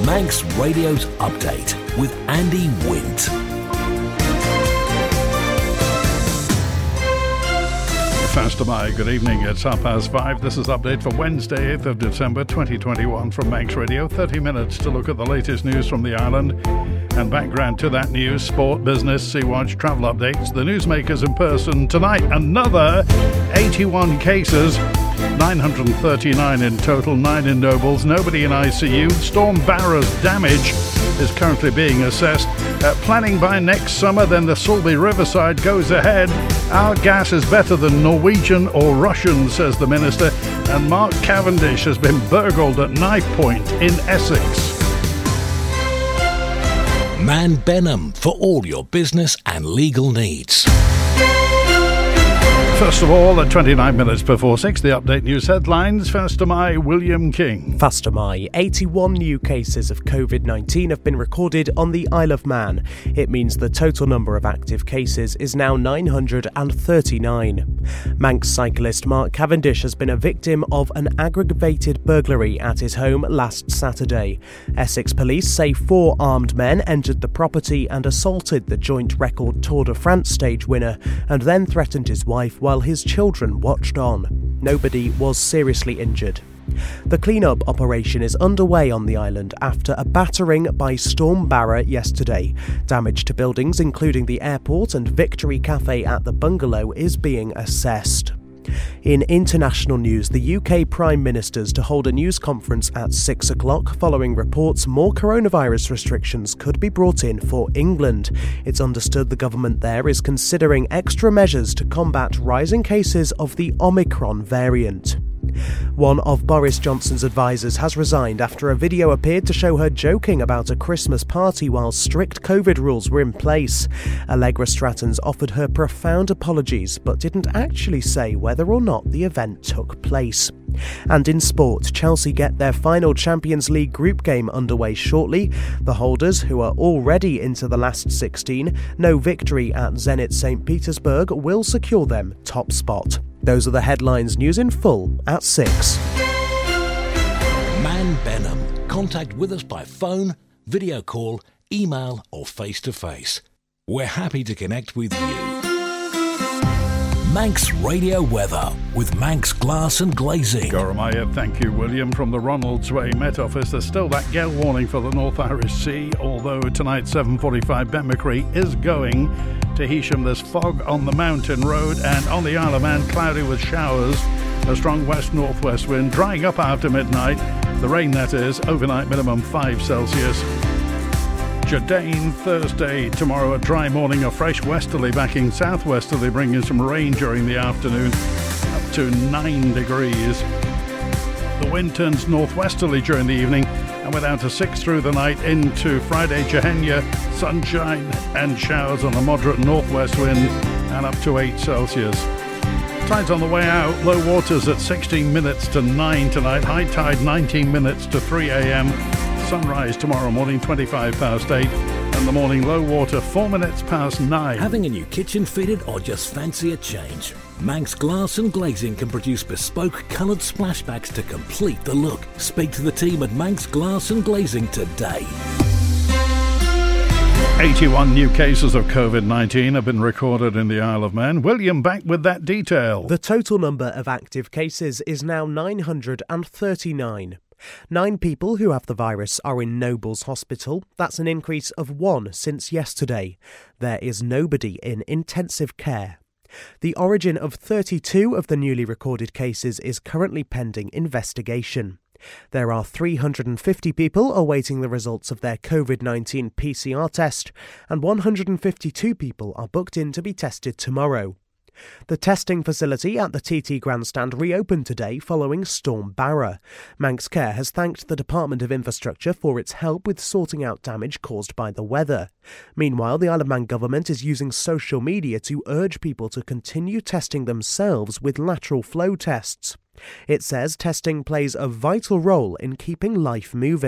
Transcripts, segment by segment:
Manx Radio's Update with Andy Wint. Faster by, good evening, it's 5:30. This is Update for Wednesday, 8th of December 2021 from Manx Radio. 30 minutes to look at the latest news from the island and background to that news, sport, business, Sea-Watch, travel updates, the newsmakers in person tonight. Another 81 cases, 939 in total, 9 in Nobles, nobody in ICU. Storm Barra's damage is currently being assessed. Planning by next summer, then the Sulby Riverside goes ahead. Our gas is better than Norwegian or Russian, says the minister. And Mark Cavendish has been burgled at knife point in Essex. Man Benham for all your business and legal needs. First of all, at 29 minutes before 6, the Update News headlines. First to my William King. First to my 81 new cases of COVID-19 have been recorded on the Isle of Man. It means the total number of active cases is now 939. Manx cyclist Mark Cavendish has been a victim of an aggravated burglary at his home last Saturday. Essex police say 4 armed men entered the property and assaulted the joint record Tour de France stage winner and then threatened his wife while his children watched on. Nobody was seriously injured. The clean-up operation is underway on the island after a battering by Storm Barra yesterday. Damage to buildings including the airport and Victory Cafe at the bungalow is being assessed. In international news, the UK Prime Minister's to hold a news conference at 6 o'clock following reports more coronavirus restrictions could be brought in for England. It's understood the government there is considering extra measures to combat rising cases of the Omicron variant. One of Boris Johnson's advisors has resigned after a video appeared to show her joking about a Christmas party while strict COVID rules were in place. Allegra Strattons offered her profound apologies but didn't actually say whether or not the event took place. And in sport, Chelsea get their final Champions League group game underway shortly. The holders, who are already into the last 16, know victory at Zenit St. Petersburg will secure them top spot. Those are the headlines. News in full at 6. Man Benham. Contact with us by phone, video call, email or face-to-face. We're happy to connect with you. Manx Radio Weather with Manx Glass and Glazing. Goromaya, thank you, William. From the Ronaldsway Met Office, there's still that gale warning for the North Irish Sea, although tonight 7:45 Benmacree is going to Heysham. There's fog on the Mountain Road, and on the Isle of Man, cloudy with showers. A strong west-northwest wind, drying up after midnight. The rain, that is, overnight minimum 5 Celsius. Jardine, Thursday, tomorrow a dry morning, a fresh westerly backing southwesterly, bringing some rain during the afternoon, up to 9 degrees. The wind turns northwesterly during the evening and we're down to 6 through the night into Friday. Jehenya, sunshine and showers on a moderate northwest wind and up to 8 Celsius. Tide's on the way out, low waters at 16 minutes to 9 tonight, high tide 19 minutes to 3 a.m. Sunrise tomorrow morning 25 past 8 and the morning low water 4 minutes past 9. Having a new kitchen fitted or just fancy a change? Manx Glass and Glazing can produce bespoke coloured splashbacks to complete the look. Speak to the team at Manx Glass and Glazing today. 81 new cases of COVID-19 have been recorded in the Isle of Man. William back with that detail. The total number of active cases is now 939. 9 people who have the virus are in Nobles Hospital. That's an increase of 1 since yesterday. There is nobody in intensive care. The origin of 32 of the newly recorded cases is currently pending investigation. There are 350 people awaiting the results of their COVID-19 PCR test, and 152 people are booked in to be tested tomorrow. The testing facility at the TT Grandstand reopened today following Storm Barra. Manx Care has thanked the Department of Infrastructure for its help with sorting out damage caused by the weather. Meanwhile, the Isle of Man government is using social media to urge people to continue testing themselves with lateral flow tests. It says testing plays a vital role in keeping life moving.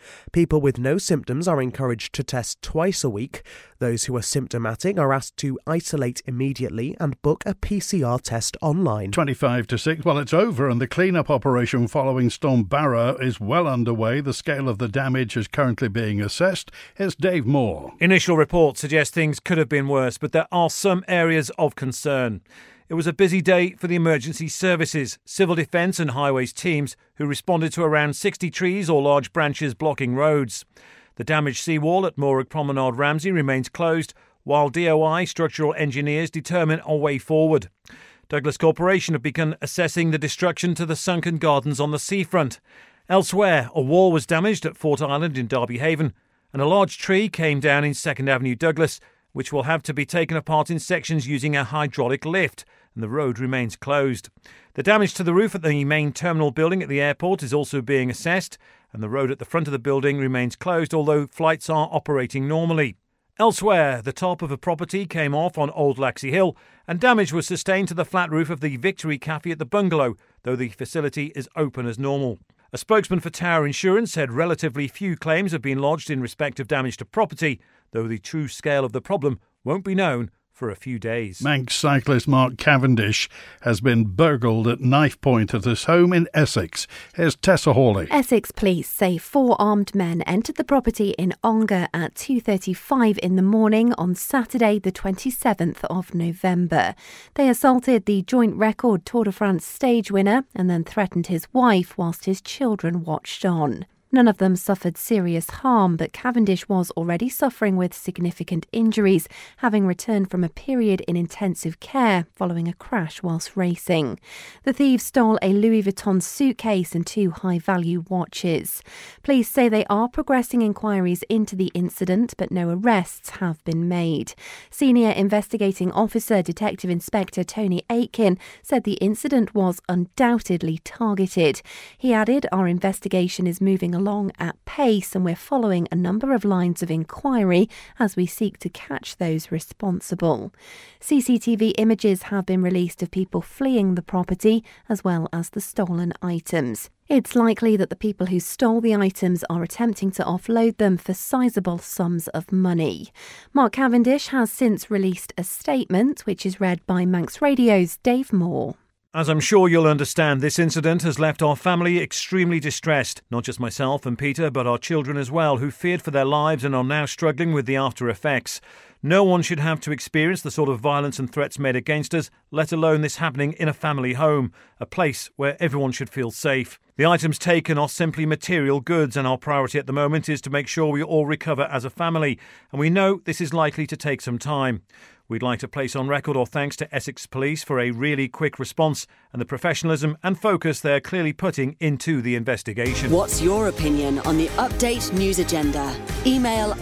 People with no symptoms are encouraged to test twice a week. Those who are symptomatic are asked to isolate immediately and book a PCR test online. 25 to 6. Well, it's over and the clean-up operation following Storm Barra is well underway. The scale of the damage is currently being assessed. Here's Dave Moore. Initial reports suggest things could have been worse, but there are some areas of concern. It was a busy day for the emergency services, civil defence and highways teams who responded to around 60 trees or large branches blocking roads. The damaged seawall at Morag Promenade Ramsey remains closed, while DOI structural engineers determine a way forward. Douglas Corporation have begun assessing the destruction to the sunken gardens on the seafront. Elsewhere, a wall was damaged at Fort Island in Derby Haven, and a large tree came down in 2nd Avenue Douglas, which will have to be taken apart in sections using a hydraulic lift, and the road remains closed. The damage to the roof at the main terminal building at the airport is also being assessed, and the road at the front of the building remains closed, although flights are operating normally. Elsewhere, the top of a property came off on Old Laxey Hill, and damage was sustained to the flat roof of the Victory Cafe at the bungalow, though the facility is open as normal. A spokesman for Tower Insurance said relatively few claims have been lodged in respect of damage to property, though the true scale of the problem won't be known for a few days. Manx cyclist Mark Cavendish has been burgled at knife point at his home in Essex. Here's Tessa Hawley. Essex police say 4 armed men entered the property in Ongar at 2:35 in the morning on Saturday the 27th of November. They assaulted the joint record Tour de France stage winner and then threatened his wife whilst his children watched on. None of them suffered serious harm, but Cavendish was already suffering with significant injuries, having returned from a period in intensive care following a crash whilst racing. The thieves stole a Louis Vuitton suitcase and 2 high-value watches. Police say they are progressing inquiries into the incident, but no arrests have been made. Senior Investigating Officer Detective Inspector Tony Aitken said the incident was undoubtedly targeted. He added, "Our investigation is moving along at pace and we're following a number of lines of inquiry as we seek to catch those responsible." CCTV images have been released of people fleeing the property as well as the stolen items. It's likely that the people who stole the items are attempting to offload them for sizable sums of money. Mark Cavendish has since released a statement which is read by Manx Radio's Dave Moore. As I'm sure you'll understand, this incident has left our family extremely distressed. Not just myself and Peter, but our children as well, who feared for their lives and are now struggling with the after effects. No one should have to experience the sort of violence and threats made against us, let alone this happening in a family home, a place where everyone should feel safe. The items taken are simply material goods, and our priority at the moment is to make sure we all recover as a family, and we know this is likely to take some time. We'd like to place on record our thanks to Essex Police for a really quick response and the professionalism and focus they're clearly putting into the investigation. What's your opinion on the Update News Agenda? Email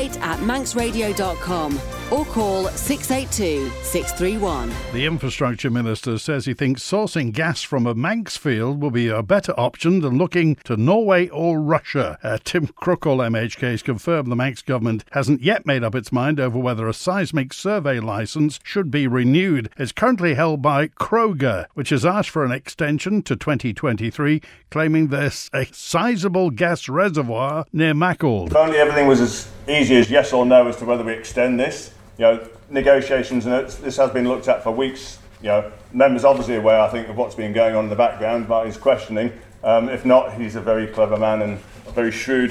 update@manxradio.com or call 682 631. The Infrastructure Minister says he thinks sourcing gas from a Manx field will be a better option than looking to Norway or Russia. Tim Crookall MHK has confirmed the Manx government hasn't yet made up its mind over whether a seismic survey licence should be renewed. It's currently held by Kroger, which has asked for an extension to 2023, claiming there's a sizable gas reservoir near Mackle. If only everything was as easy as yes or no as to whether we extend this. Negotiations, and this has been looked at for weeks. Members obviously aware, I think, of what's been going on in the background by his questioning. If not, he's a very clever man and very shrewd.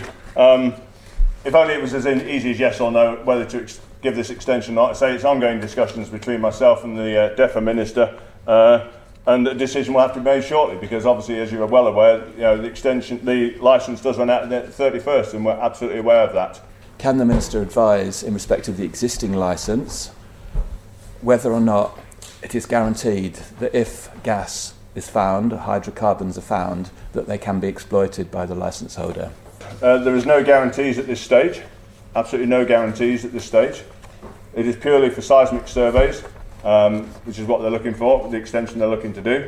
If only it was as easy as yes or no whether to give this extension or not. I say it's ongoing discussions between myself and the DEFRA Minister, and a decision will have to be made shortly, because obviously, as you are well aware, the licence does run out on the 31st, and we're absolutely aware of that. Can the Minister advise, in respect of the existing licence, whether or not it is guaranteed that if gas is found, hydrocarbons are found, that they can be exploited by the licence holder? There is no guarantees at this stage, absolutely no guarantees at this stage. It is purely for seismic surveys, which is what they're looking for, the extension they're looking to do.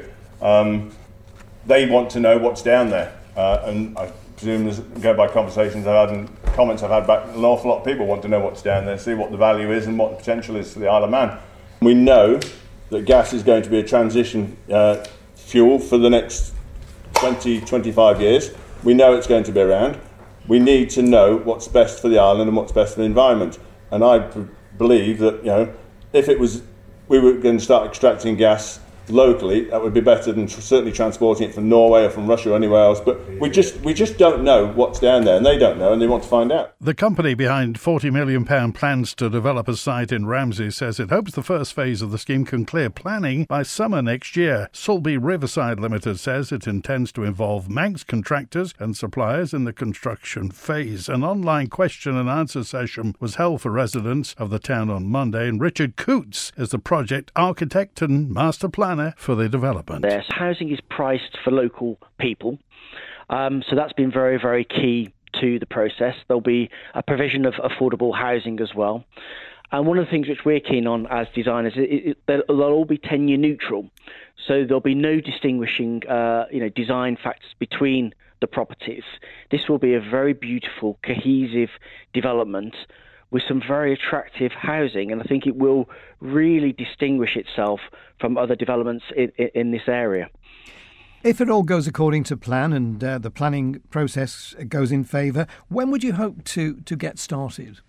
They want to know what's down there, and I presume, go by conversations I've had and comments I've had back, an awful lot of people want to know what's down there, see what the value is and what the potential is for the Isle of Man. We know that gas is going to be a transition fuel for the next 20, 25 years. We know it's going to be around. we need to know what's best for the island and what's best for the environment. And I believe that, if we were going to start extracting gas locally, that would be better than certainly transporting it from Norway or from Russia or anywhere else. But we just don't know what's down there, and they don't know, and they want to find out. The company behind £40 million plans to develop a site in Ramsey says it hopes the first phase of the scheme can clear planning by summer next year. Sulby Riverside Limited says it intends to involve Manx contractors and suppliers in the construction phase. An online question and answer session was held for residents of the town on Monday, and Richard Coots is the project architect and master planner for the development. Yes, housing is priced for local people, so that's been very, very key to the process. There'll be a provision of affordable housing as well. And one of the things which we're keen on as designers, they'll all be tenure neutral. So there'll be no distinguishing design factors between the properties. This will be a very beautiful, cohesive development with some very attractive housing, and I think it will really distinguish itself from other developments in this area. If it all goes according to plan and the planning process goes in favour, when would you hope to get started?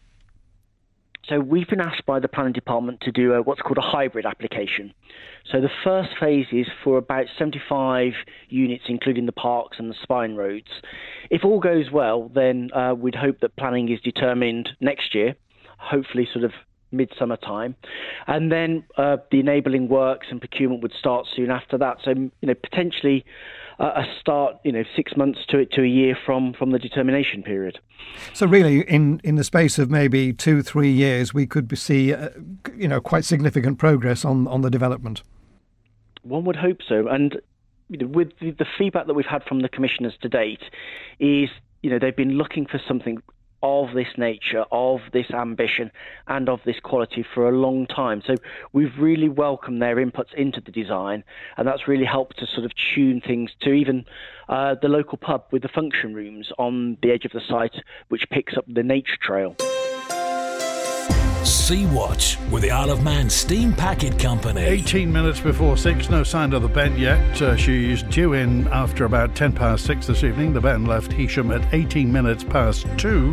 So we've been asked by the planning department to do what's called a hybrid application. So the first phase is for about 75 units, including the parks and the spine roads. If all goes well, then we'd hope that planning is determined next year, hopefully sort of midsummer time. And then the enabling works and procurement would start soon after that. So, potentially a start, 6 months to a year from the determination period. So really, in the space of maybe 2-3 years, we could see, quite significant progress on the development. One would hope so. And with the feedback that we've had from the commissioners to date is, they've been looking for something of this nature, of this ambition, and of this quality for a long time. So we've really welcomed their inputs into the design, and that's really helped to sort of tune things to even the local pub with the function rooms on the edge of the site, which picks up the nature trail. Sea Watch with the Isle of Man Steam Packet Company. 18 minutes before 6, no sign of the Ben yet. She's due in after about 10 past 6 this evening. The Ben left Heysham at 18 minutes past 2.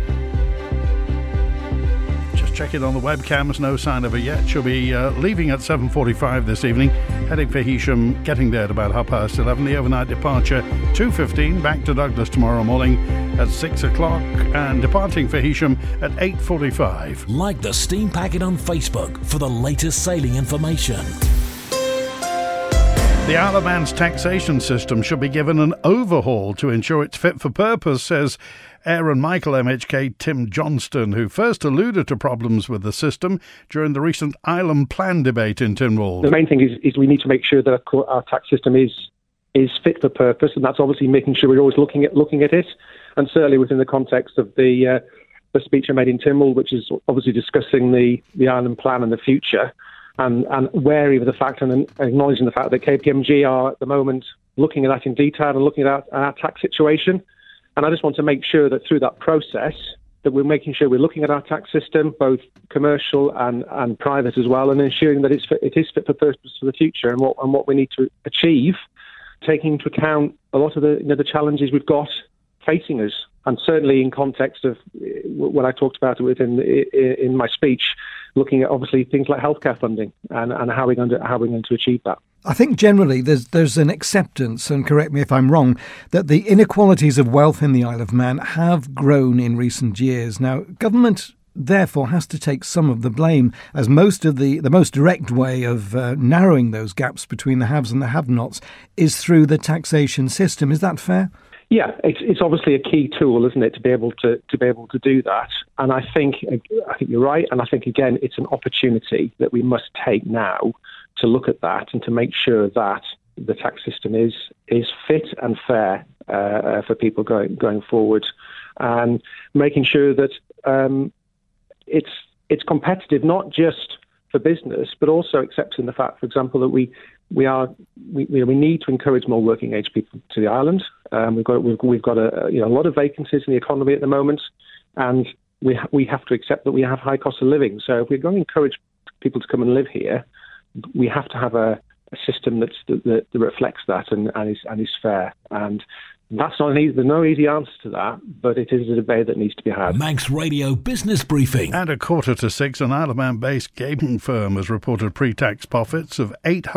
Just checking on the webcams, no sign of her yet. She'll be leaving at 7:45 this evening, heading for Heysham, getting there at about 11:30. The overnight departure 2:15, back to Douglas tomorrow morning at 6 o'clock, and departing for Heysham at 8:45. Like the Steam Packet on Facebook for the latest sailing information. The Isle of Man's taxation system should be given an overhaul to ensure it's fit for purpose, says Aaron Michael MHK Tim Johnston, who first alluded to problems with the system during the recent Island Plan debate in Tynwald. The main thing is we need to make sure that our tax system is fit for purpose, and that's obviously making sure we're always looking at it, and certainly within the context of the speech I made in Tynwald, which is obviously discussing the Island Plan and the future, and wary of the fact and acknowledging the fact that KPMG are at the moment looking at that in detail and looking at our tax situation. And I just want to make sure that through that process that we're making sure we're looking at our tax system, both commercial and private as well, and ensuring that it is fit for purpose for the future and what we need to achieve, taking into account a lot of the challenges we've got facing us, and certainly in context of what I talked about in my speech, looking at obviously things like healthcare funding and how we're going to achieve that. I think generally there's an acceptance, and correct me if I'm wrong, that the inequalities of wealth in the Isle of Man have grown in recent years. Now, government therefore has to take some of the blame, as most of the most direct way of narrowing those gaps between the haves and the have-nots is through the taxation system. Is that fair? Yeah, it's obviously a key tool, isn't it, to be able to do that. And I think you're right. And I think again, it's an opportunity that we must take now to look at that and to make sure that the tax system is fit and fair for people going forward, and making sure that it's competitive, not just for business, but also accepting the fact, for example, that we need to encourage more working age people to the island. We've got a lot of vacancies in the economy at the moment, and we have to accept that we have high cost of living. So if we're going to encourage people to come and live here, we have to have a system that reflects that and is fair. And That's not easy. There's no easy answer to that, but it is a debate that needs to be had. Manx Radio Business Briefing. At 5:45, an Isle of Man-based gaming firm has reported pre-tax profits of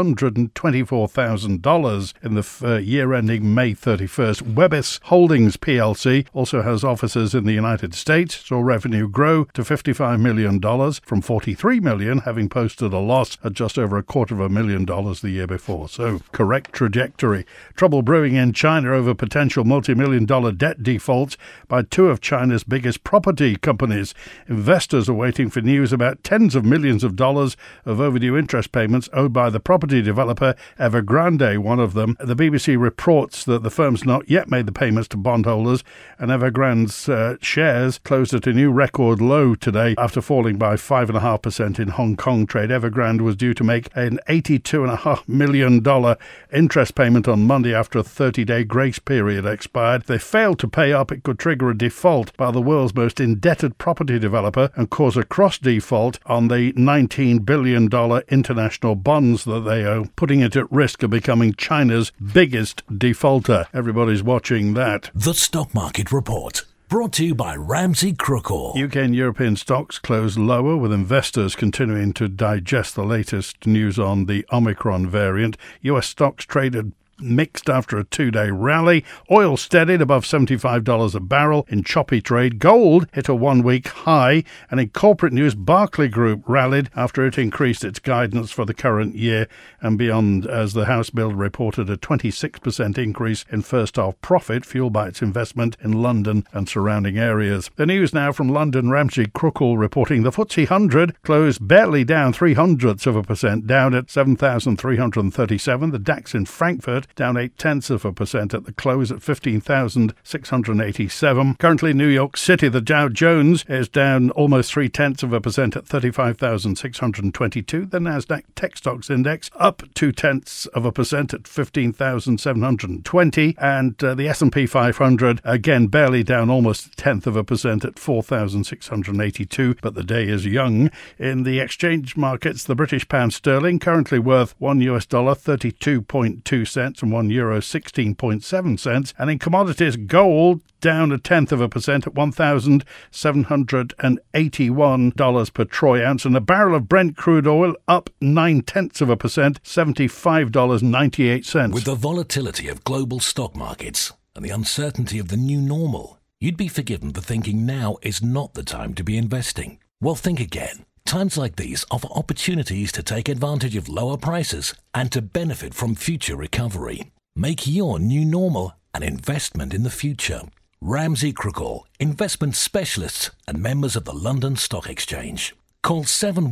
$824,000 in the year ending May 31st. Webis Holdings plc also has offices in the United States, saw revenue grow to $55 million from $43 million, having posted a loss at just over $250,000 the year before. So, correct trajectory. Trouble brewing in China over potential multi-million-dollar debt defaults by two of China's biggest property companies. Investors are waiting for news about tens of millions of dollars of overdue interest payments owed by the property developer Evergrande, one of them. The BBC reports that the firm's not yet made the payments to bondholders, and Evergrande's shares closed at a new record low today after falling by 5.5% in Hong Kong trade. Evergrande was due to make an $82.5 million interest payment on Monday after a 30-day grace period expired. If they failed to pay up, it could trigger a default by the world's most indebted property developer and cause a cross-default on the $19 billion international bonds that they owe, putting it at risk of becoming China's biggest defaulter. Everybody's watching that. The Stock Market Report. Brought to you by Ramsey Crookall. UK and European stocks closed lower, with investors continuing to digest the latest news on the Omicron variant. US stocks traded mixed after a two-day rally. Oil steadied above $75 a barrel in choppy trade. Gold hit a one-week high, and in corporate news, Barclay Group rallied after it increased its guidance for the current year and beyond, as the house builder reported a 26% increase in first-half profit, fueled by its investment in London and surrounding areas. The news now from London. Ramsey Crookall reporting the FTSE 100 closed barely down 0.03%, down at 7,337. The DAX in Frankfurt down 0.8% at the close at 15,687. Currently, New York City, the Dow Jones is down almost 0.3% at 35,622. The Nasdaq Tech Stocks Index up 0.2% at 15,720, and the S&P 500 again barely down almost 0.1% at 4,682. But the day is young. In the exchange markets, the British pound sterling currently worth $1 32.2 cents. And €1 16.7 cents, and in commodities, gold down 0.1% at $1,781 per troy ounce, and a barrel of Brent crude oil up 0.9%, $75.98. With the volatility of global stock markets and the uncertainty of the new normal, you'd be forgiven for thinking now is not the time to be investing. Well, think again. Times like these offer opportunities to take advantage of lower prices and to benefit from future recovery. Make your new normal an investment in the future. Ramsey Crookall, investment specialists and members of the London Stock Exchange. Call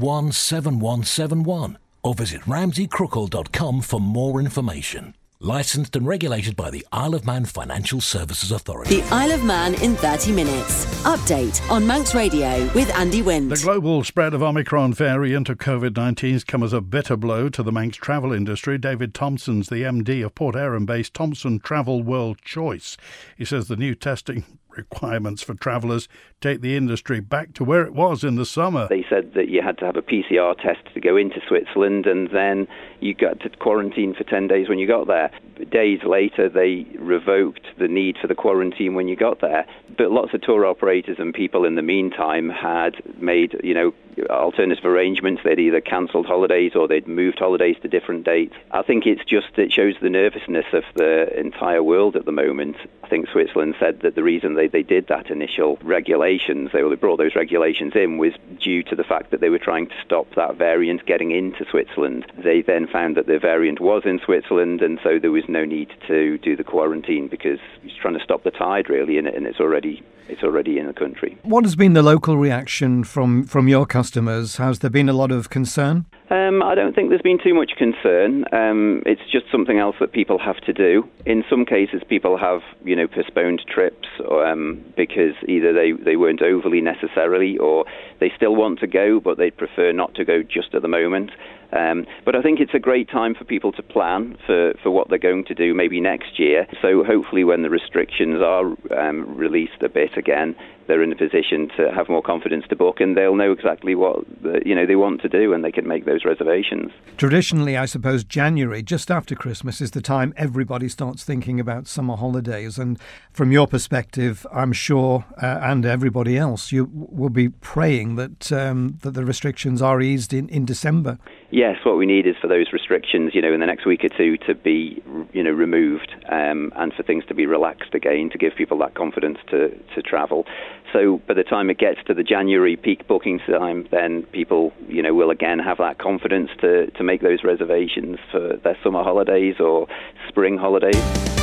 717171 or visit ramseycrookall.com for more information. Licensed and regulated by the Isle of Man Financial Services Authority. The Isle of Man in 30 minutes. Update on Manx Radio with Andy Wint. The global spread of Omicron variant of COVID-19 has come as a bitter blow to the Manx travel industry. David Thompson's the MD of Port Erin-based Thompson Travel World Choice. He says the new testing requirements for travellers take the industry back to where it was in the summer. They said that you had to have a PCR test to go into Switzerland, and then you got to quarantine for 10 days when you got there. Days later, they revoked the need for the quarantine when you got there. But lots of tour operators and people in the meantime had made, alternative arrangements. They'd either cancelled holidays or they'd moved holidays to different dates. I think it shows the nervousness of the entire world at the moment. I think Switzerland said that the reason they did that initial regulations, they brought those regulations in, was due to the fact that they were trying to stop that variant getting into Switzerland. They then found that the variant was in Switzerland, and so there was no need to do the quarantine because it's trying to stop the tide, really, and it's already in the country. What has been the local reaction from your customers? Has there been a lot of concern? I don't think there's been too much concern. It's just something else that people have to do. In some cases, people have, postponed trips because either they weren't overly necessarily, or they still want to go, but they'd prefer not to go just at the moment. But I think it's a great time for people to plan for what they're going to do maybe next year. So hopefully when the restrictions are released a bit again, they're in a position to have more confidence to book, and they'll know exactly what they want to do, and they can make those reservations. Traditionally, I suppose January, just after Christmas, is the time everybody starts thinking about summer holidays. And from your perspective, I'm sure, and everybody else, you will be praying that the restrictions are eased in December. Yes, what we need is for those restrictions, in the next week or two to be, removed, and for things to be relaxed again, to give people that confidence to travel. So by the time it gets to the January peak booking time, then people, will again have that confidence to make those reservations for their summer holidays or spring holidays.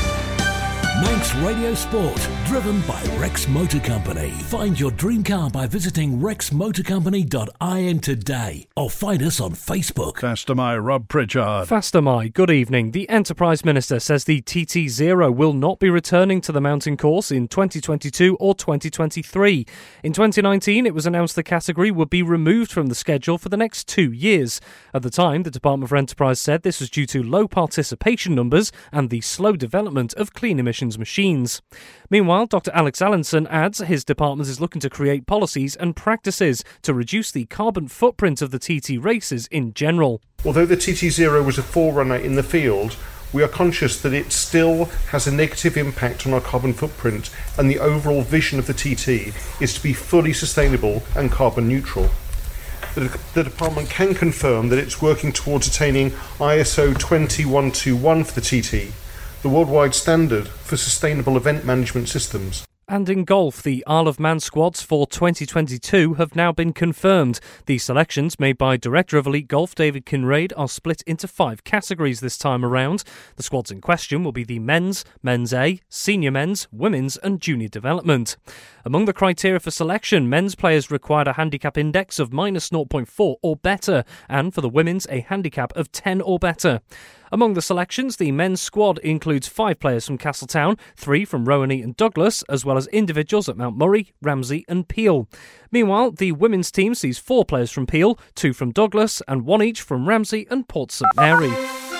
Manx Radio Sport, driven by Rex Motor Company. Find your dream car by visiting rexmotorcompany.in today or find us on Facebook. Fastamai, Rob Pritchard. Fastamai, good evening. The Enterprise Minister says the TT0 will not be returning to the mountain course in 2022 or 2023. In 2019, it was announced the category would be removed from the schedule for the next 2 years. At the time, the Department for Enterprise said this was due to low participation numbers and the slow development of clean emissions machines. Meanwhile, Dr. Alex Allinson adds his department is looking to create policies and practices to reduce the carbon footprint of the TT races in general. Although the TT0 was a forerunner in the field, we are conscious that it still has a negative impact on our carbon footprint, and the overall vision of the TT is to be fully sustainable and carbon neutral. The department can confirm that it's working towards attaining ISO 20121 for the TT, the worldwide standard for sustainable event management systems. And in golf, the Isle of Man squads for 2022 have now been confirmed. The selections made by Director of Elite Golf David Kinraid are split into 5 categories this time around. The squads in question will be the men's, men's A, senior men's, women's and junior development. Among the criteria for selection, men's players required a handicap index of minus 0.4 or better, and for the women's a handicap of 10 or better. Among the selections, the men's squad includes 5 players from Castletown, 3 from Rowaney and Douglas, as well as individuals at Mount Murray, Ramsey and Peel. Meanwhile, the women's team sees 4 players from Peel, 2 from Douglas and 1 each from Ramsey and Port St Mary.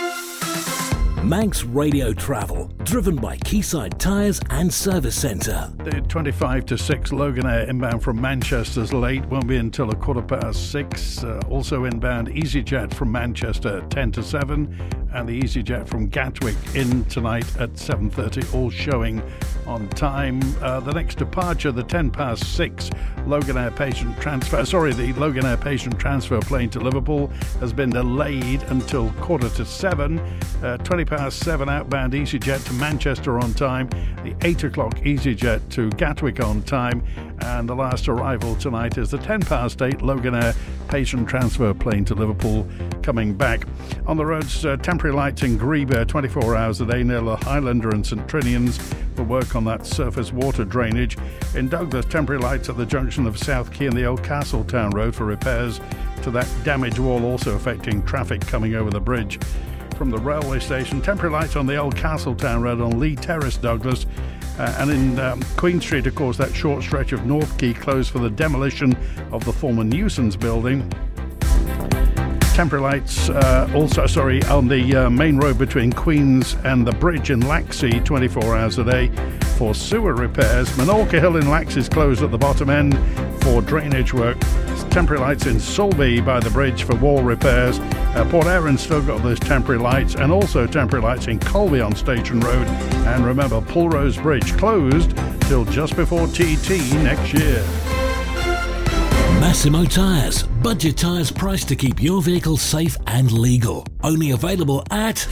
Manx Radio Travel, driven by Quayside Tyres and Service Centre. The 25 to 6 Loganair inbound from Manchester's late, won't be until 6:15. Also inbound EasyJet from Manchester 10 to 7, and the EasyJet from Gatwick in tonight at 7:30, all showing on time. The next departure, the 6 Loganair patient transfer. The Loganair patient transfer plane to Liverpool has been delayed until 7:15. 7 outbound EasyJet to Manchester on time, the 8 o'clock EasyJet to Gatwick on time, and the last arrival tonight is the 8 Loganair patient transfer plane to Liverpool coming back. On the roads, temporary lights in Grebe 24 hours a day near the Highlander and St Trinians for work on that surface water drainage. In Douglas, temporary lights at the junction of South Quay and the Old Castletown Road for repairs to that damaged wall, also affecting traffic coming over the bridge. From the railway station, temporary lights on the Old Castletown Road on Lee Terrace, Douglas. And in Queen Street, of course, that short stretch of North Quay closed for the demolition of the former Newsons building. Temporary lights on the main road between Queens and the bridge in Laxey 24 hours a day for sewer repairs. Minorca Hill in Laxey is closed at the bottom end for drainage work. Temporary lights in Sulby by the bridge for wall repairs. Port Erin's still got those temporary lights, and also temporary lights in Colby on Station Road. And remember, Pulrose Bridge closed till just before TT next year. Massimo Tyres. Budget tyres priced to keep your vehicle safe and legal. Only available at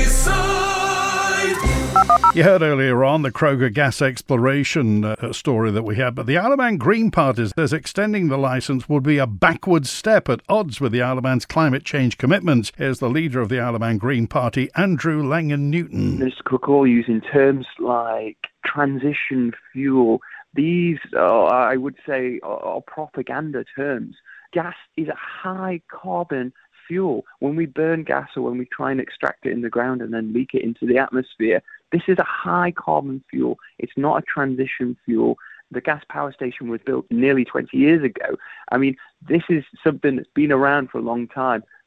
You heard earlier on the Kroger gas exploration story that we had, but the Isle of Man Green Party says extending the licence would be a backward step at odds with the Isle of Man's climate change commitments. Here's the leader of the Isle of Man Green Party, Andrew Langan-Newton. Mr. Cook used in terms like transition fuel. These, I would say, are propaganda terms. Gas is a high carbon fuel. When we burn gas or when we try and extract it in the ground and then leak it into the atmosphere, this is a high carbon fuel. It's not a transition fuel. The gas power station was built nearly 20 years ago. I mean, this is something that's been around for a long time.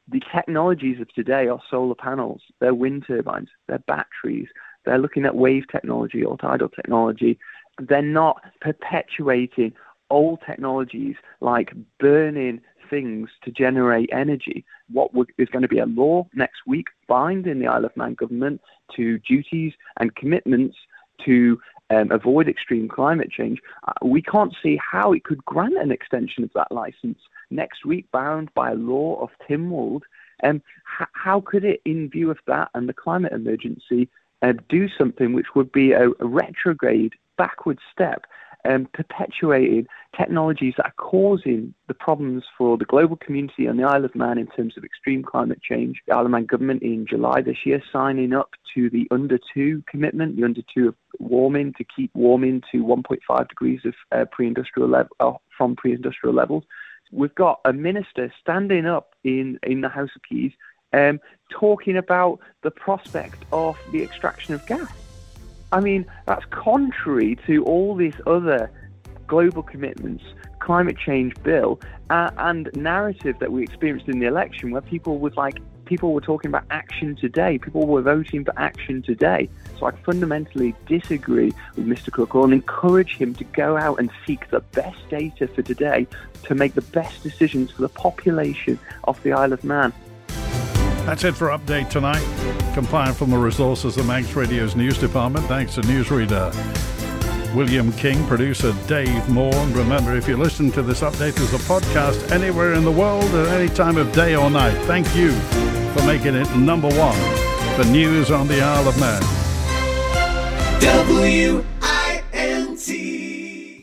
The technologies of today are solar panels, they're wind turbines, they're batteries, they're looking at wave technology or tidal technology. They're not perpetuating old technologies like burning things to generate energy. Is going to be a law next week binding the Isle of Man government to duties and commitments to avoid extreme climate change. We can't see how it could grant an extension of that licence next week, bound by a law of Tynwald. How could it, in view of that and the climate emergency, do something which would be a retrograde, backward step, perpetuating technologies that are causing the problems for the global community on the Isle of Man in terms of extreme climate change? The Isle of Man government in July this year signing up to the under 2 commitment, the under 2 of warming, to keep warming to 1.5 degrees of pre-industrial level, from pre-industrial levels. We've got a minister standing up in the House of Keys talking about the prospect of the extraction of gas. I mean, that's contrary to all these other global commitments, climate change bill, and narrative that we experienced in the election, where people were talking about action today. People were voting for action today. So I fundamentally disagree with Mr. Cook and encourage him to go out and seek the best data for today to make the best decisions for the population of the Isle of Man. That's it for Update tonight. Compiled from the resources of Manx Radio's news department. Thanks to newsreader William King, producer Dave Moore. And remember, if you listen to this update as a podcast anywhere in the world at any time of day or night, thank you for making it number one for news on the Isle of Man.